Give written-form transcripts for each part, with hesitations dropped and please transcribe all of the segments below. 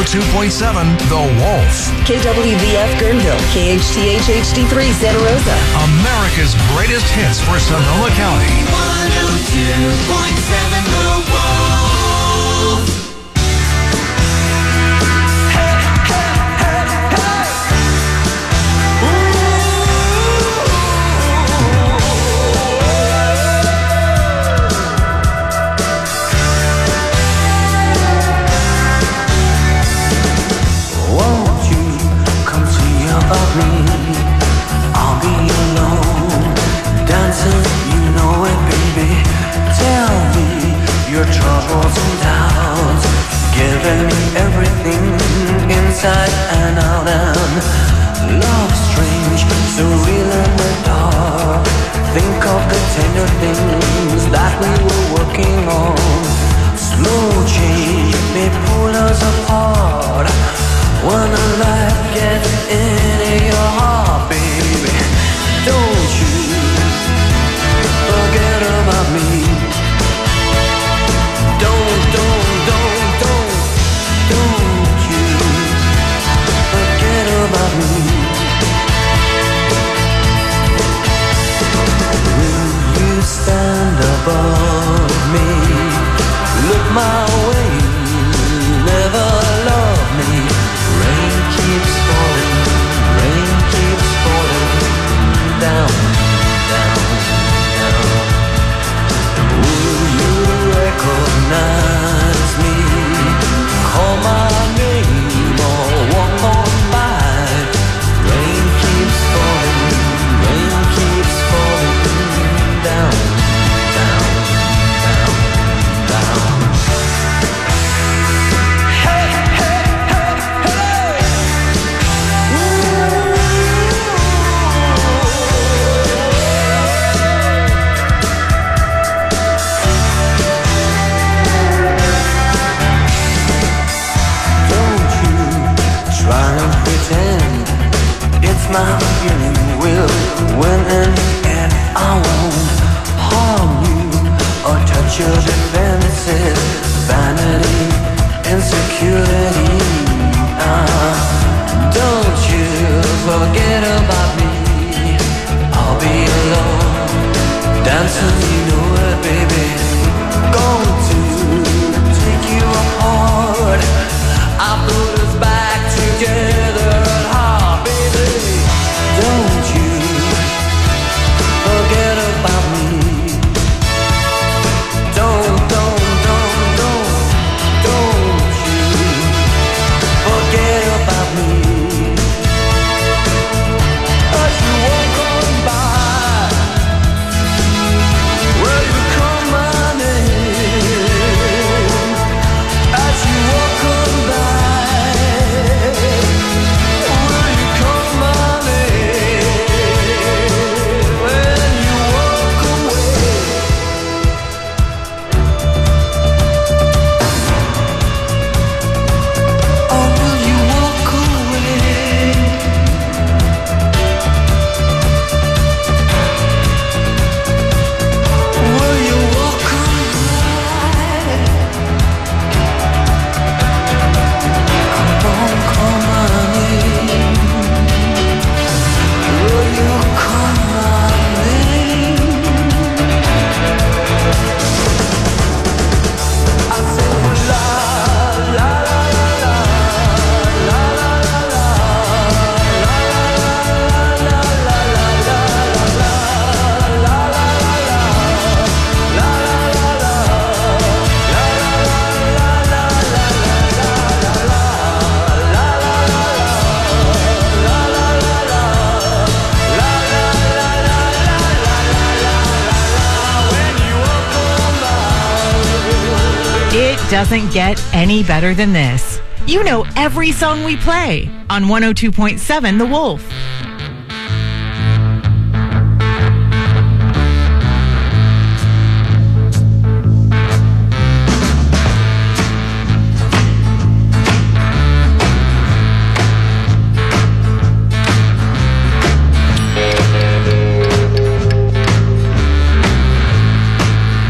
102.7 The Wolf. KWVF Guerneville, KHTH HD3 Santa Rosa. America's greatest hits for Sonoma County. 102.7 The Wolf. I'll be alone, dancing, you know it, baby. Tell me your troubles and doubts, giving me everything inside and out. And love strange, surreal in the dark. Think of the tender things that we were working on. Slow change may pull us apart. When a life gets into your heart, baby, don't you forget about me. Don't you forget about me. Will you stand above me? Look my way, never love me. Rain keeps falling down, down, down. Will you recognize me? Call my name or walk on by. Rain keeps falling down, down, down, down. It's my feeling will win in the end. I won't harm you or touch your defenses. Vanity, insecurity. Don't you forget about me. I'll be alone, dancing, you know it, baby. Going to take you apart. I put us back together. Don't you forget about me. Don't you forget about me. As you walk on by, will you call my name? As you walk on by, will you call my doesn't get any better than this. You know every song we play on 102.7 The Wolf.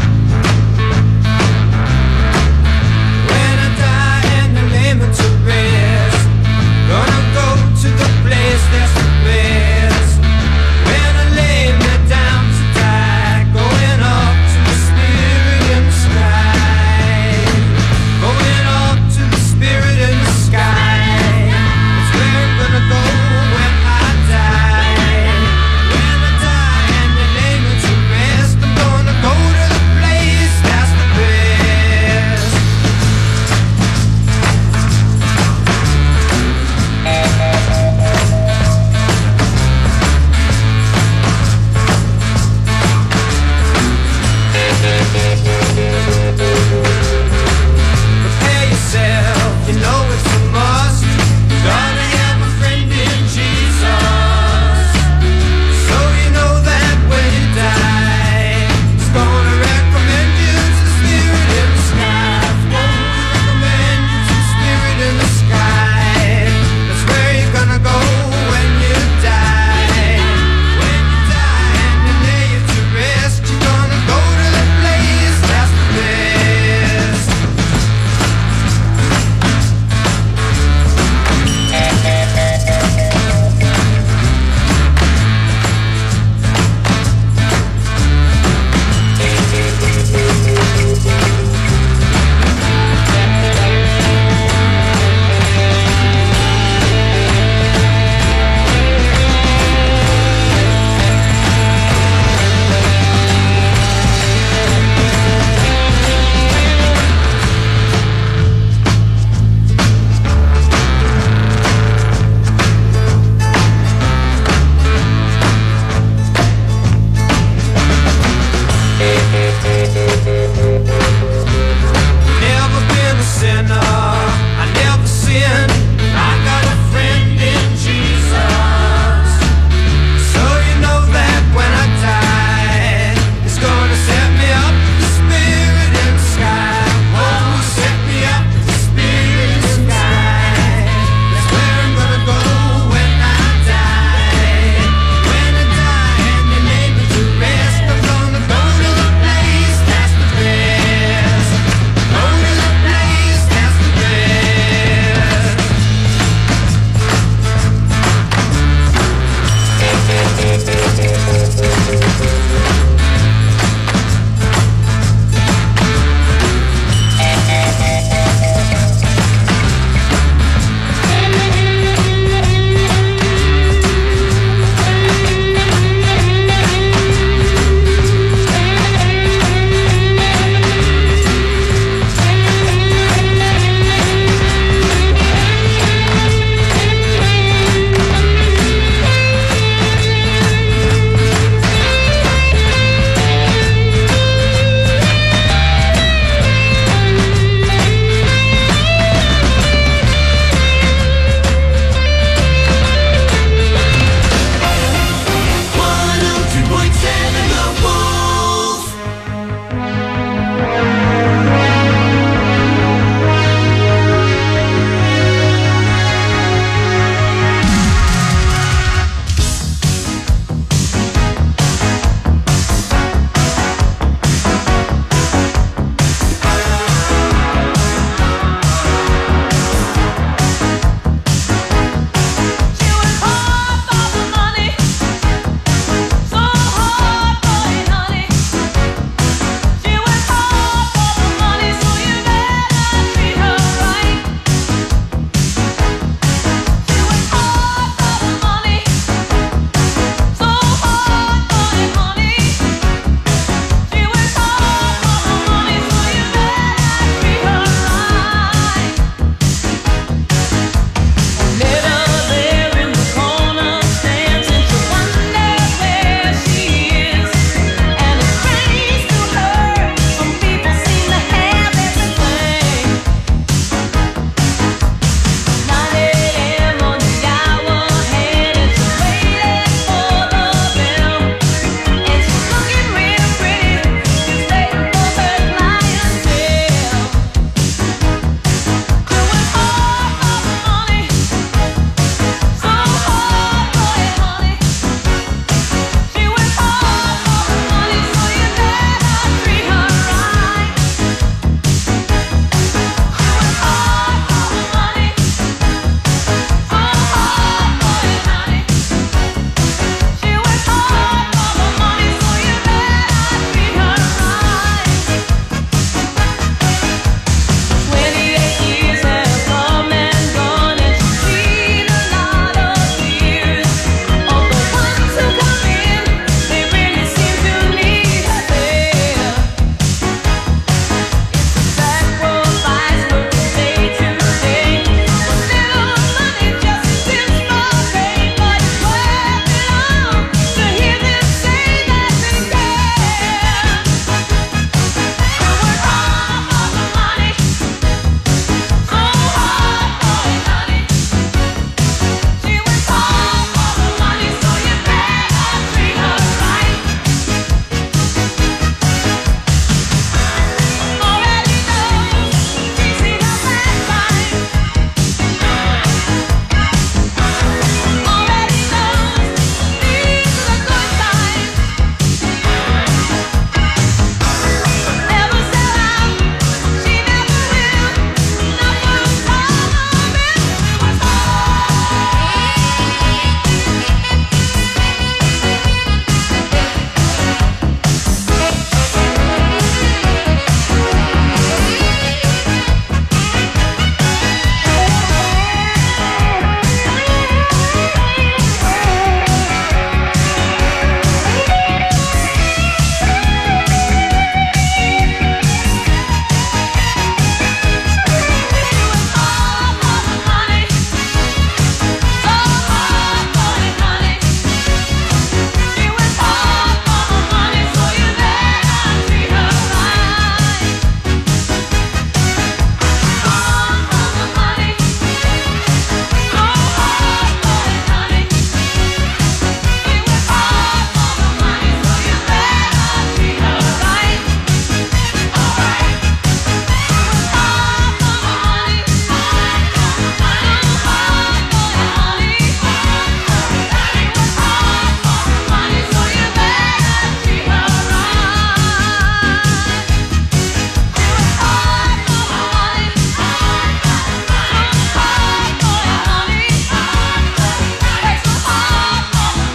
When I die and the limits are red.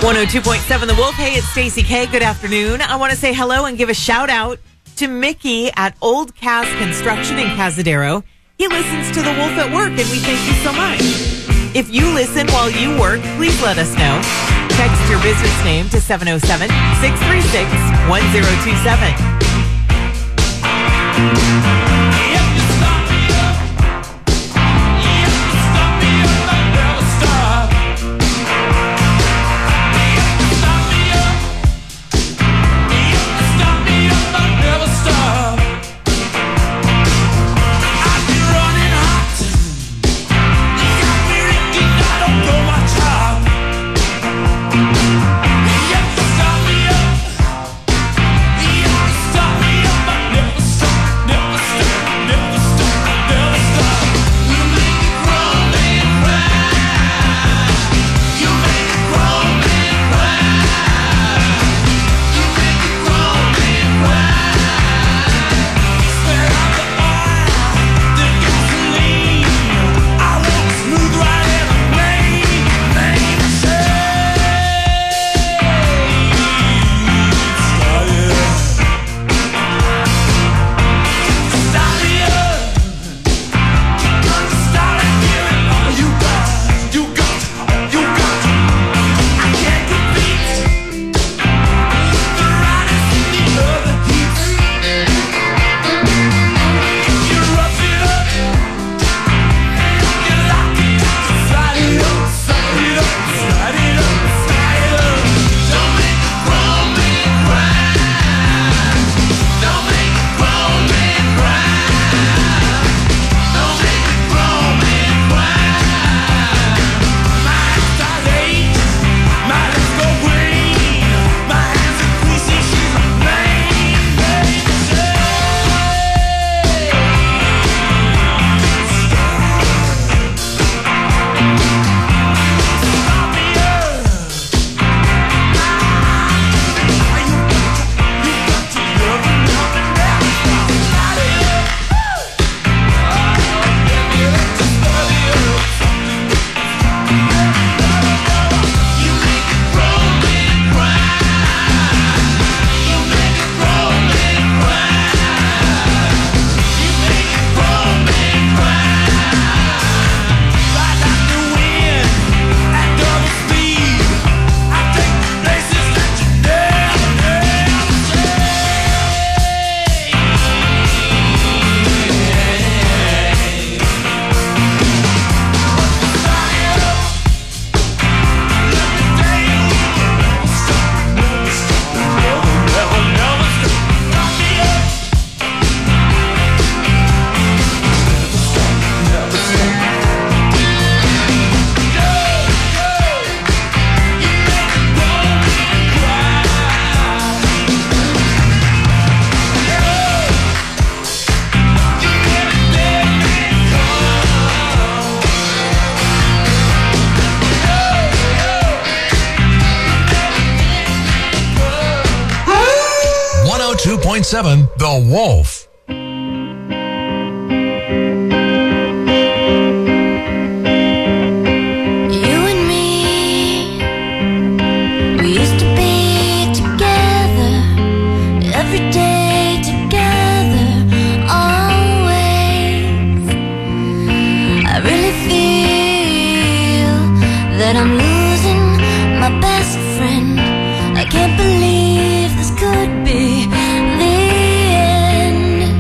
102.7 The Wolf. Hey, it's Stacey K. Good afternoon. I want to say hello and give a shout out to Mickey at Old Cas Construction in Cazadero. He listens to The Wolf at work, and we thank you so much. If you listen while you work, please let us know. Text your business name to 707-636-1027. The Wolf. I can't believe this could be the end.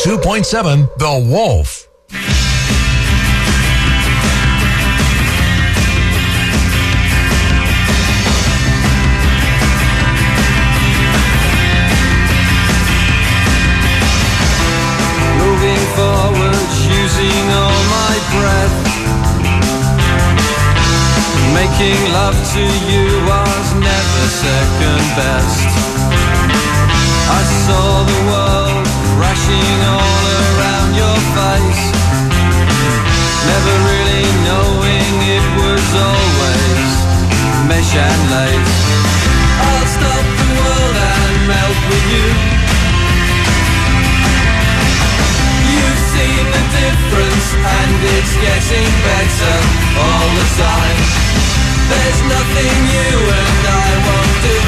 102.7 The Wolf. Moving forward, using all my breath. Making love to you was never second best. I saw the world crashing all around your face, never really knowing it was always mesh and lace. I'll stop the world and melt with you. You've seen the difference and it's getting better all the time. There's nothing you and I won't do.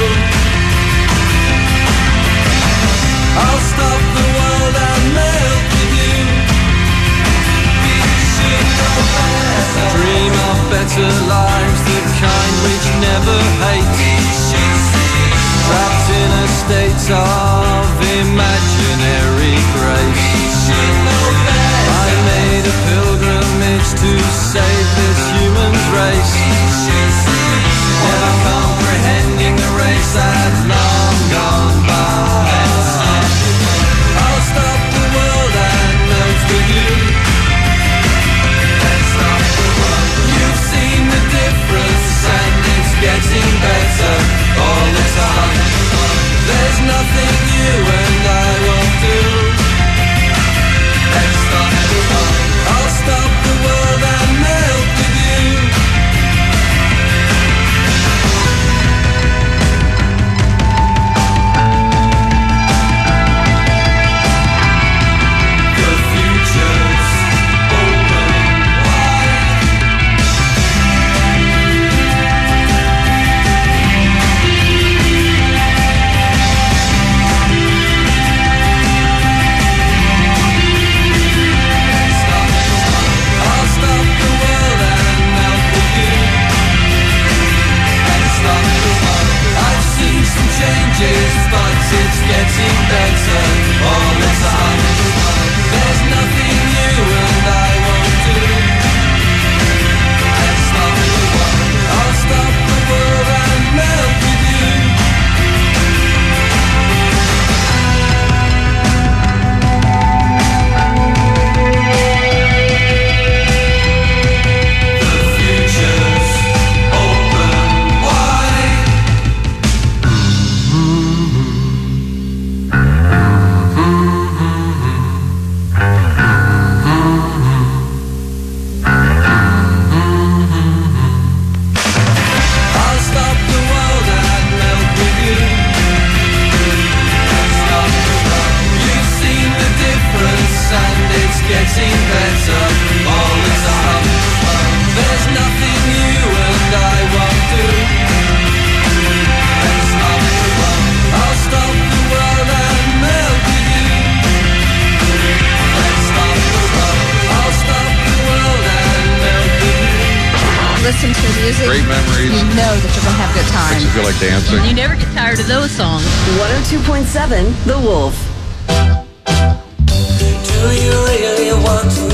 I'll stop the world and melt with you. We should know better. Dream of better lives, the kind which never hate. Trapped in a state of imaginary grace. I made a pilgrimage to save this human race. Never comprehending the race that long gone by. I'll stop the world and melt with you. Let's stop the world. You've seen the difference and it's getting better all the time. There's nothing you and I won't do. Let's stop the world. I'll stop the world and melt with you. The future's open wide. I'll stop the world and melt with you. Let's stop the world. I've seen some changes, but it's getting better all the time. There's nothing you and I won't do. Let's stop the world. I'll stop the world and melt with you. The future's open wide. I'll stop the world and melt with you. Let's stop the world. You've seen the difference and it's getting better all the time. There's nothing you and I won't do. Let's stop the world. I'll stop the world and melt with you. Let's stop the world. I'll stop the world and melt with you. Listen to the music. Great memories. You know that you're going to have a good time. Makes you feel like dancing. You never get tired of those songs. 102.7 The Wolf. Do you really want to